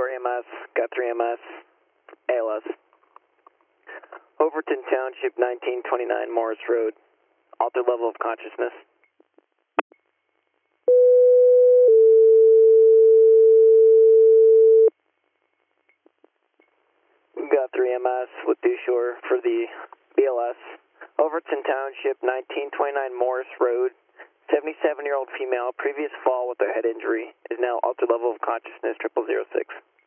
Shore EMS, got 3 EMS, ALS. Overton Township, 1929 Morris Road, altered level of consciousness. Got 3 EMS with Shore for the BLS. Overton Township, 1929 Morris Road, 77-year-old female, previous fall with a head injury, is now altered level of consciousness, 0006.